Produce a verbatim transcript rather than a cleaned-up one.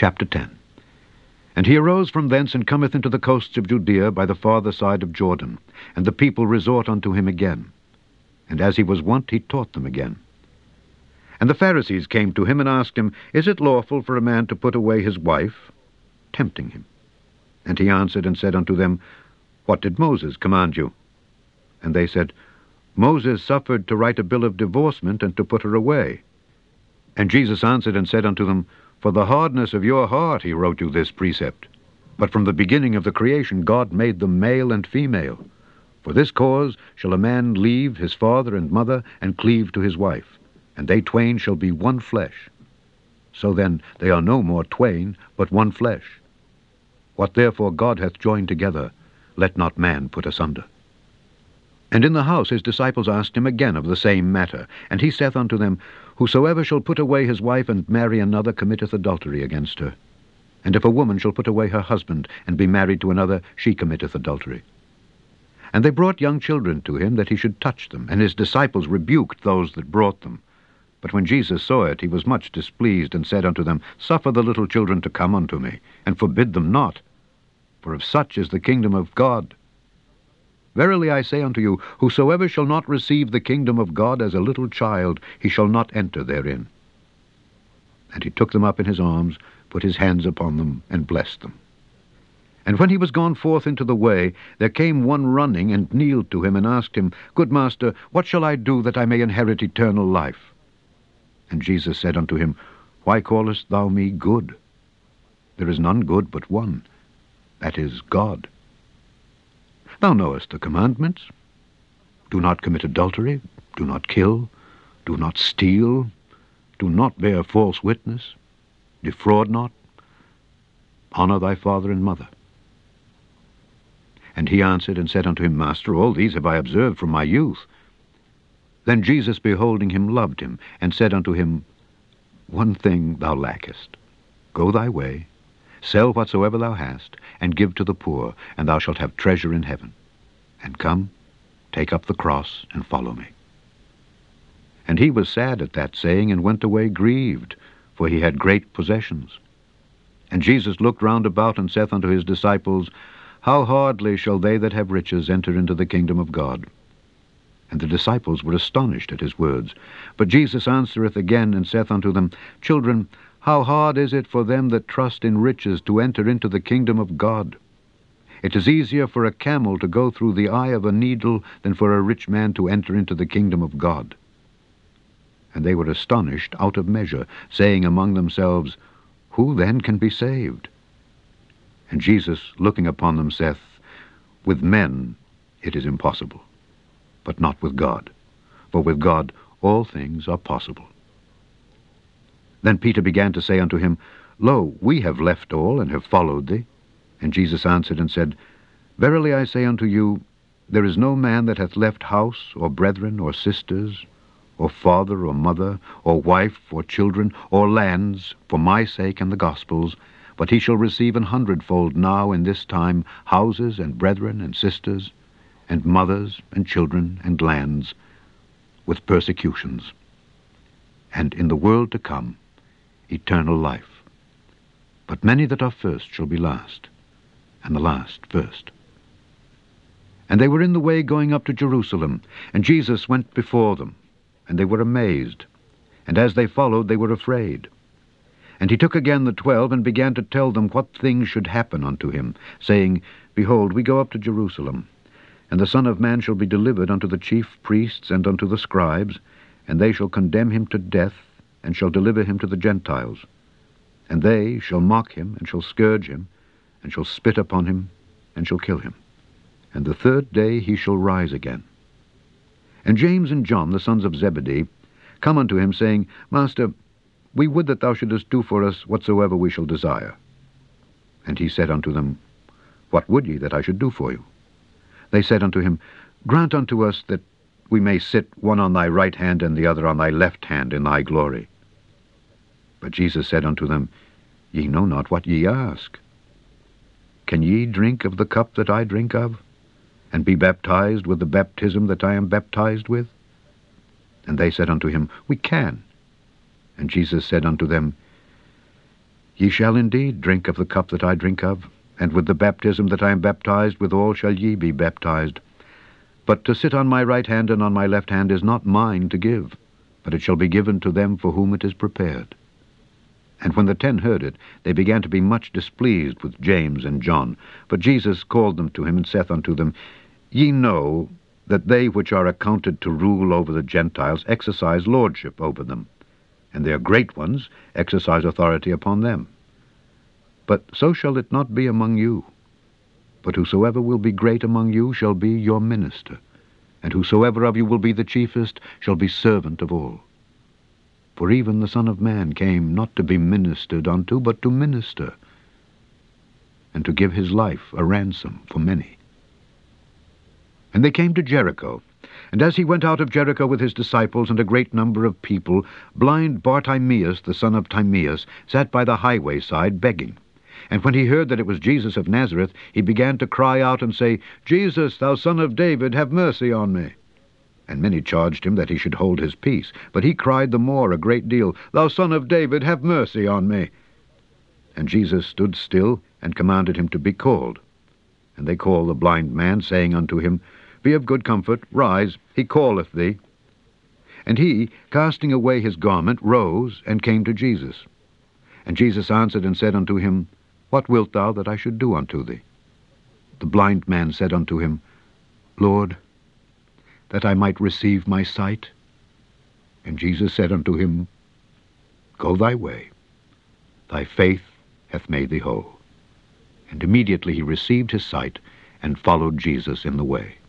Chapter ten. And he arose from thence, and cometh into the coasts of Judea by the farther side of Jordan. And the people resort unto him again. And as he was wont, he taught them again. And the Pharisees came to him, and asked him, Is it lawful for a man to put away his wife? Tempting him. And he answered and said unto them, What did Moses command you? And they said, Moses suffered to write a bill of divorcement, and to put her away. And Jesus answered and said unto them, For the hardness of your heart he wrote you this precept. But from the beginning of the creation God made them male and female. For this cause shall a man leave his father and mother, and cleave to his wife, and they twain shall be one flesh. So then they are no more twain, but one flesh. What therefore God hath joined together, let not man put asunder. And in the house his disciples asked him again of the same matter. And he saith unto them, Whosoever shall put away his wife, and marry another, committeth adultery against her. And if a woman shall put away her husband, and be married to another, she committeth adultery. And they brought young children to him, that he should touch them. And his disciples rebuked those that brought them. But when Jesus saw it, he was much displeased, and said unto them, Suffer the little children to come unto me, and forbid them not, for of such is the kingdom of God. Verily I say unto you, whosoever shall not receive the kingdom of God as a little child, he shall not enter therein. And he took them up in his arms, put his hands upon them, and blessed them. And when he was gone forth into the way, there came one running, and kneeled to him, and asked him, Good master, what shall I do that I may inherit eternal life? And Jesus said unto him, Why callest thou me good? There is none good but one, that is God. Thou knowest the commandments. Do not commit adultery, do not kill, do not steal, do not bear false witness, defraud not, honor thy father and mother. And he answered and said unto him, Master, all these have I observed from my youth. Then Jesus, beholding him, loved him, and said unto him, One thing thou lackest. Go thy way, sell whatsoever thou hast, and give to the poor, and thou shalt have treasure in heaven. And come, take up the cross, and follow me. And he was sad at that saying, and went away grieved, for he had great possessions. And Jesus looked round about, and saith unto his disciples, How hardly shall they that have riches enter into the kingdom of God? And the disciples were astonished at his words. But Jesus answereth again, and saith unto them, Children, how hard is it for them that trust in riches to enter into the kingdom of God? It is easier for a camel to go through the eye of a needle than for a rich man to enter into the kingdom of God. And they were astonished out of measure, saying among themselves, Who then can be saved? And Jesus, looking upon them, saith, With men it is impossible, but not with God. For with God all things are possible. Then Peter began to say unto him, Lo, we have left all, and have followed thee. And Jesus answered and said, Verily I say unto you, there is no man that hath left house, or brethren, or sisters, or father, or mother, or wife, or children, or lands, for my sake and the gospel's, but he shall receive an hundredfold now in this time houses, and brethren, and sisters, and mothers, and children, and lands, with persecutions, and in the world to come eternal life. But many that are first shall be last, and the last first. And they were in the way going up to Jerusalem, and Jesus went before them, and they were amazed, and as they followed they were afraid. And he took again the twelve, and began to tell them what things should happen unto him, saying, Behold, we go up to Jerusalem, and the Son of Man shall be delivered unto the chief priests and unto the scribes, and they shall condemn him to death, and shall deliver him to the Gentiles. And they shall mock him, and shall scourge him, and shall spit upon him, and shall kill him. And the third day he shall rise again. And James and John, the sons of Zebedee, come unto him, saying, Master, we would that thou shouldest do for us whatsoever we shall desire. And he said unto them, What would ye that I should do for you? They said unto him, Grant unto us that we may sit one on thy right hand and the other on thy left hand in thy glory. But Jesus said unto them, Ye know not what ye ask. Can ye drink of the cup that I drink of, and be baptized with the baptism that I am baptized with? And they said unto him, We can. And Jesus said unto them, Ye shall indeed drink of the cup that I drink of, and with the baptism that I am baptized withal shall ye be baptized. But to sit on my right hand and on my left hand is not mine to give, but it shall be given to them for whom it is prepared. And when the ten heard it, they began to be much displeased with James and John. But Jesus called them to him, and saith unto them, Ye know that they which are accounted to rule over the Gentiles exercise lordship over them, and their great ones exercise authority upon them. But so shall it not be among you. But whosoever will be great among you shall be your minister, and whosoever of you will be the chiefest shall be servant of all. For even the Son of Man came not to be ministered unto, but to minister, and to give his life a ransom for many. And they came to Jericho. And as he went out of Jericho with his disciples and a great number of people, blind Bartimaeus, the son of Timaeus, sat by the highway side begging. And when he heard that it was Jesus of Nazareth, he began to cry out and say, Jesus, thou son of David, have mercy on me. And many charged him that he should hold his peace. But he cried the more a great deal, Thou son of David, have mercy on me. And Jesus stood still, and commanded him to be called. And they called the blind man, saying unto him, Be of good comfort, rise, he calleth thee. And he, casting away his garment, rose, and came to Jesus. And Jesus answered and said unto him, What wilt thou that I should do unto thee? The blind man said unto him, Lord, that I might receive my sight. And Jesus said unto him, Go thy way, thy faith hath made thee whole. And immediately he received his sight, and followed Jesus in the way.